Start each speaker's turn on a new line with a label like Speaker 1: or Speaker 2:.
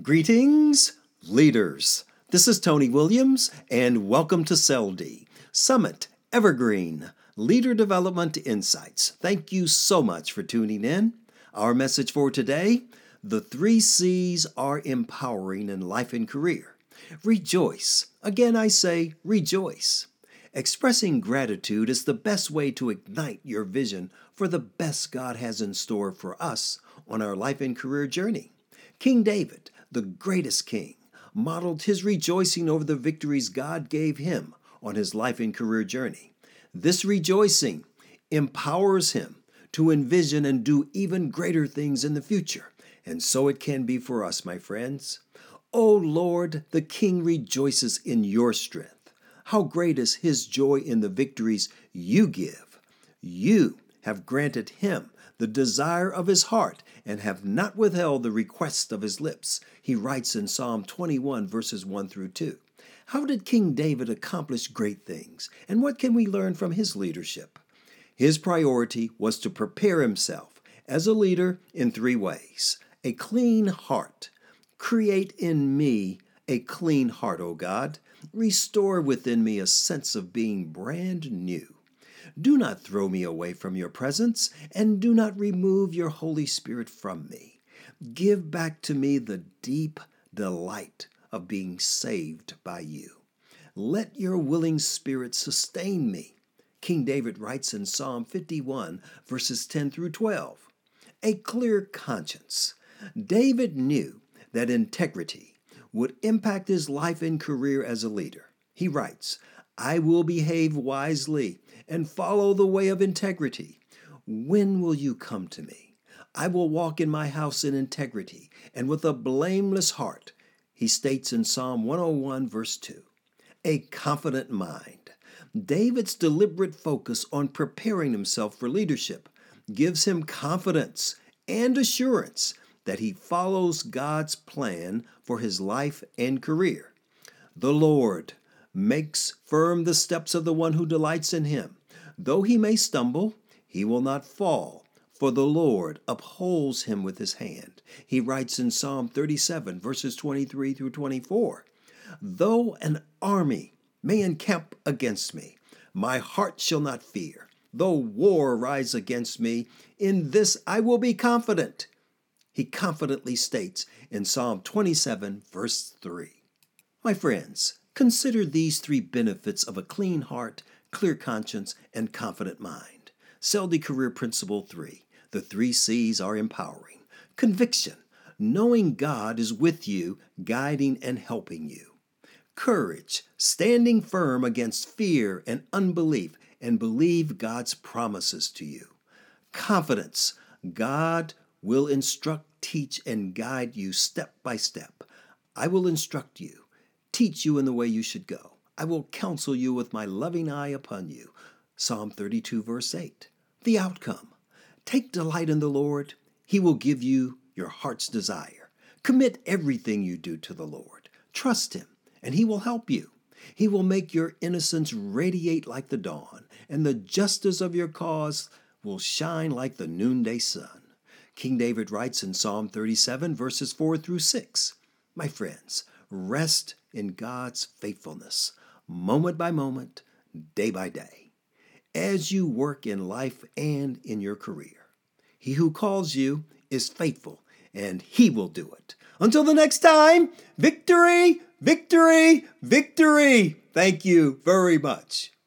Speaker 1: Greetings, leaders. This is Tony Williams, and welcome to CELD, Summit Evergreen Leader Development Insights. Thank you so much for tuning in. Our message for today, the 3 C's are empowering in life and career. Rejoice. Again, I say rejoice. Expressing gratitude is the best way to ignite your vision for the best God has in store for us on our life and career journey. King David, the greatest king, modeled his rejoicing over the victories God gave him on his life and career journey. This rejoicing empowers him to envision and do even greater things in the future. And so it can be for us, my friends. O Lord, the King rejoices in your strength. How great is his joy in the victories you give. You have granted him the desire of his heart, and have not withheld the request of his lips. He writes in Psalm 21, verses 1 through 2. How did King David accomplish great things, and what can we learn from his leadership? His priority was to prepare himself as a leader in 3 ways. A clean heart. Create in me a clean heart, O God. Restore within me a sense of being brand new. Do not throw me away from your presence, and do not remove your Holy Spirit from me. Give back to me the deep delight of being saved by you. Let your willing spirit sustain me. King David writes in Psalm 51, verses 10 through 12. A clear conscience. David knew that integrity would impact his life and career as a leader. He writes, I will behave wisely and follow the way of integrity. When will you come to me? I will walk in my house in integrity and with a blameless heart. He states in Psalm 101, verse 2. A confident mind. David's deliberate focus on preparing himself for leadership gives him confidence and assurance that he follows God's plan for his life and career. The Lord makes firm the steps of the one who delights in him. Though he may stumble, he will not fall, for the Lord upholds him with his hand. He writes in Psalm 37, verses 23 through 24, Though an army may encamp against me, my heart shall not fear. Though war rise against me, in this I will be confident. He confidently states in Psalm 27, verse 3. My friends, consider these 3 benefits of a clean heart, clear conscience, and confident mind. CELD Career Principle 3. The 3 C's are empowering. Conviction. Knowing God is with you, guiding and helping you. Courage. Standing firm against fear and unbelief and believe God's promises to you. Confidence. God will instruct, teach, and guide you step by step. I will instruct you, teach you in the way you should go. I will counsel you with my loving eye upon you. Psalm 32, verse 8. The outcome. Take delight in the Lord. He will give you your heart's desire. Commit everything you do to the Lord. Trust him, and he will help you. He will make your innocence radiate like the dawn, and the justice of your cause will shine like the noonday sun. King David writes in Psalm 37, verses 4 through 6. My friends, rest in God's faithfulness, moment by moment, day by day, as you work in life and in your career. He who calls you is faithful, and he will do it. Until the next time, victory, victory, victory. Thank you very much.